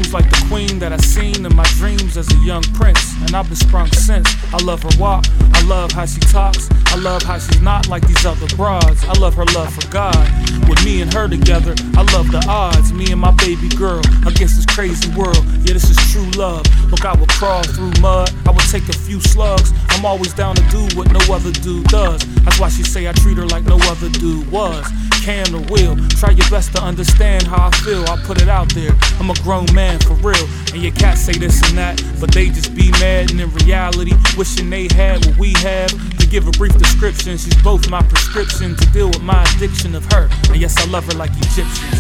seems like the queen that I seen in my dreams as a young prince, and I've been sprung since. I love her walk, I love how she talks, I love how she's not like these other broads. I love her love for God. With me and her together, I love the odds. Me and my baby girl against this crazy world. Yeah, this is true love. Look, I would crawl through mud, I would take a few slugs. I'm always down to do what no other dude does. That's why she say I treat her like no other dude was. Can or will, try your best to understand how I feel. I'll put it out there, I'm a grown man for real. And your cats say this and that, but they just be mad. And in reality, wishing they had what we have. To give a brief description, she's both my prescription to deal with my addiction of her. And yes, I love her like Egyptians.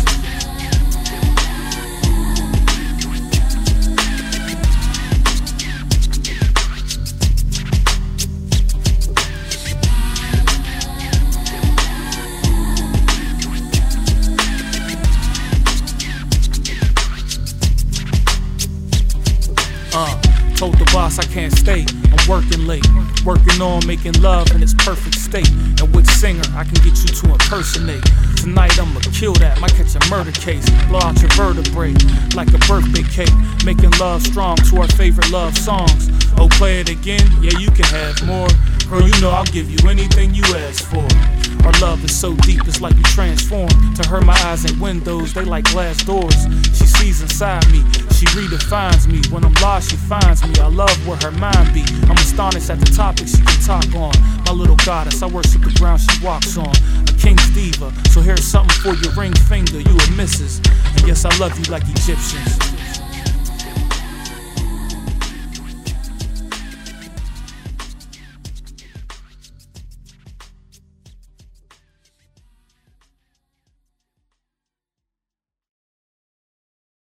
Told the boss I can't stay, I'm working late. Working on making love in its perfect state. And which singer I can get you to impersonate. Tonight I'ma kill that, might catch a murder case. Blow out your vertebrae like a birthday cake. Making love strong to our favorite love songs. Oh, play it again? Yeah, you can have more. Girl, you know I'll give you anything you ask for. Our love is so deep, it's like we transform. To her, my eyes ain't windows, they like glass doors. She sees inside me, she redefines me. When I'm lost, she finds me. I love where her mind be. I'm astonished at the topics she can talk on. My little goddess, I worship the ground she walks on. A king's diva, so here's something for your ring finger, you a missus. And yes, I love you like Egyptians.